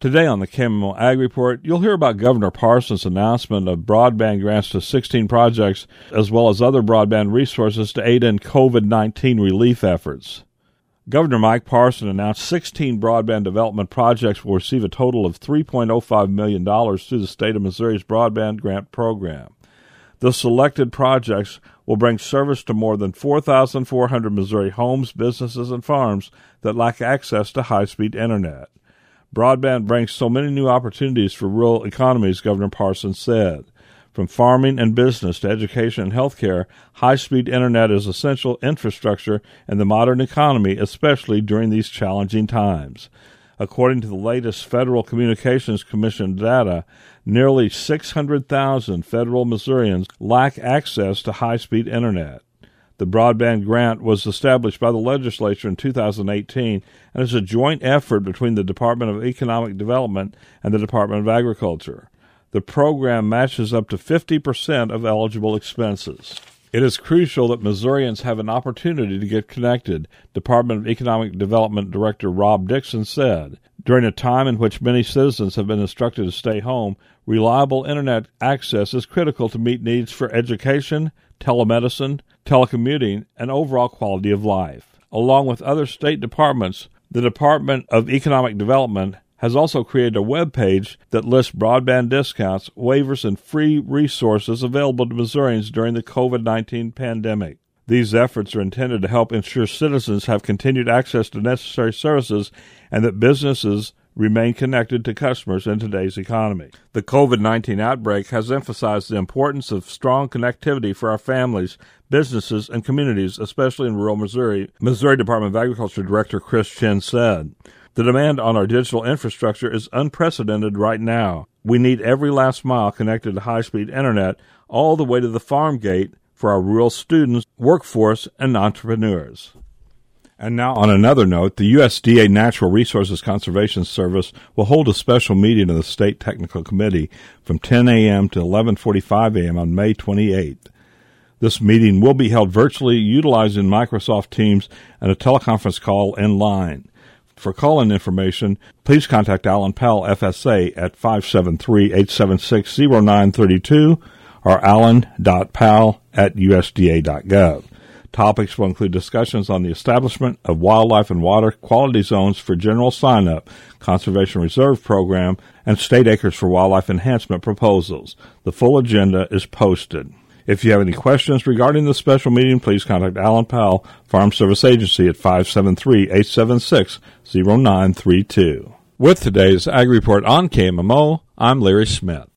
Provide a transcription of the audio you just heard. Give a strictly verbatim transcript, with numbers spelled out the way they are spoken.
Today on the K M M O Ag Report, you'll hear about Governor Parson's announcement of broadband grants to sixteen projects, as well as other broadband resources to aid in COVID nineteen relief efforts. Governor Mike Parson announced sixteen broadband development projects will receive a total of three point oh five million dollars through the state of Missouri's broadband grant program. The selected projects will bring service to more than four thousand four hundred Missouri homes, businesses, and farms that lack access to high-speed internet. Broadband brings so many new opportunities for rural economies, Governor Parsons said. From farming and business to education and healthcare, high-speed internet is essential infrastructure in the modern economy, especially during these challenging times. According to the latest Federal Communications Commission data, nearly six hundred thousand federal Missourians lack access to high-speed internet. The broadband grant was established by the legislature in two thousand eighteen and is a joint effort between the Department of Economic Development and the Department of Agriculture. The program matches up to fifty percent of eligible expenses. It is crucial that Missourians have an opportunity to get connected, Department of Economic Development Director Rob Dixon said. During a time in which many citizens have been instructed to stay home, reliable internet access is critical to meet needs for education, telemedicine, telecommuting, and overall quality of life. Along with other state departments, the Department of Economic Development has also created a web page that lists broadband discounts, waivers, and free resources available to Missourians during the COVID nineteen pandemic. These efforts are intended to help ensure citizens have continued access to necessary services and that businesses remain connected to customers in today's economy. The COVID nineteen outbreak has emphasized the importance of strong connectivity for our families, businesses, and communities, especially in rural Missouri, Missouri Department of Agriculture Director Chris Chin said. The demand on our digital infrastructure is unprecedented right now. We need every last mile connected to high-speed internet all the way to the farm gate for our rural students, workforce, and entrepreneurs. And now, on another note, the U S D A Natural Resources Conservation Service will hold a special meeting of the State Technical Committee from ten a.m. to eleven forty-five a.m. on May twenty-eighth. This meeting will be held virtually utilizing Microsoft Teams and a teleconference call in line. For call-in information, please contact Alan Powell, F S A, at five seven three, eight seven six, zero nine three two or alan dot powell at u s d a dot gov. Topics will include discussions on the establishment of wildlife and water quality zones for general sign-up, conservation reserve program, and state acres for wildlife enhancement proposals. The full agenda is posted. If you have any questions regarding the special meeting, please contact Alan Powell, Farm Service Agency at five seven three, eight seven six, zero nine three two. With today's Ag Report on K M M O, I'm Larry Smith.